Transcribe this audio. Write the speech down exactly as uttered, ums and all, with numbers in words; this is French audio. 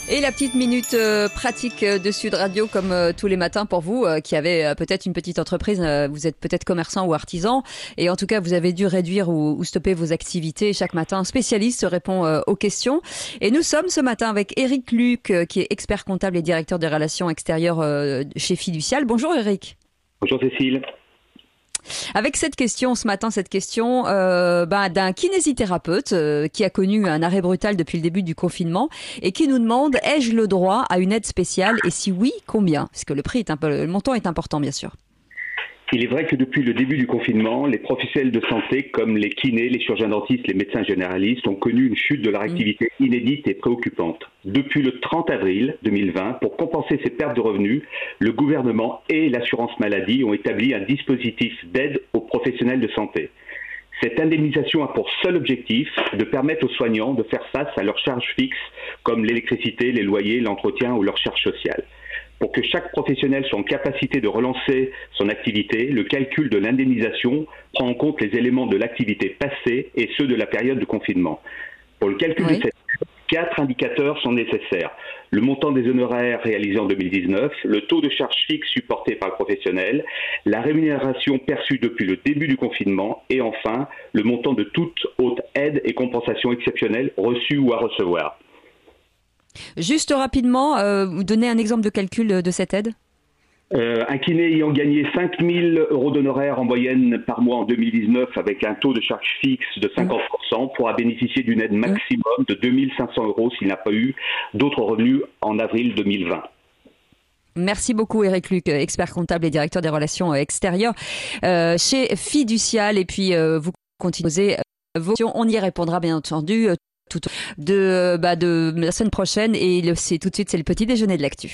Et la petite minute euh, pratique de Sud Radio comme euh, tous les matins pour vous euh, qui avez euh, peut-être une petite entreprise, euh, vous êtes peut-être commerçant ou artisan et en tout cas vous avez dû réduire ou, ou stopper vos activités. Chaque matin, un spécialiste répond euh, aux questions. Et nous sommes ce matin avec Éric Luc euh, qui est expert comptable et directeur des relations extérieures euh, chez Fiducial. Bonjour Éric. Bonjour Cécile. Avec cette question, ce matin, cette question euh, ben, d'un kinésithérapeute euh, qui a connu un arrêt brutal depuis le début du confinement et qui nous demande: ai-je le droit à une aide spéciale et si oui, combien? Parce que le prix est un peu, le montant est important, bien sûr. Il est vrai que depuis le début du confinement, les professionnels de santé comme les kinés, les chirurgiens dentistes, les médecins généralistes ont connu une chute de leur activité inédite et préoccupante. Depuis le trente avril deux mille vingt, pour compenser ces pertes de revenus, le gouvernement et l'assurance maladie ont établi un dispositif d'aide aux professionnels de santé. Cette indemnisation a pour seul objectif de permettre aux soignants de faire face à leurs charges fixes comme l'électricité, les loyers, l'entretien ou leurs charges sociales. Pour que chaque professionnel soit en capacité de relancer son activité, le calcul de l'indemnisation prend en compte les éléments de l'activité passée et ceux de la période de confinement. Pour le calcul oui. de cette quatre indicateurs sont nécessaires. Le montant des honoraires réalisés en deux mille dix-neuf, le taux de charge fixe supporté par le professionnel, la rémunération perçue depuis le début du confinement et enfin le montant de toute autre aide et compensation exceptionnelle reçue ou à recevoir. Juste rapidement, euh, vous donnez un exemple de calcul de cette aide ? Euh, un kiné ayant gagné cinq mille euros d'honoraires en moyenne par mois en deux mille dix-neuf avec un taux de charge fixe de cinquante pour cent pourra bénéficier d'une aide maximum de deux mille cinq cents euros s'il n'a pas eu d'autres revenus en avril deux mille vingt. Merci beaucoup Éric Luc, expert comptable et directeur des relations extérieures euh, chez Fiducial. Et puis euh, vous continuez vos questions, on y répondra bien entendu tout de, bah, de la semaine prochaine. Et le, c'est tout de suite, c'est le petit déjeuner de l'actu.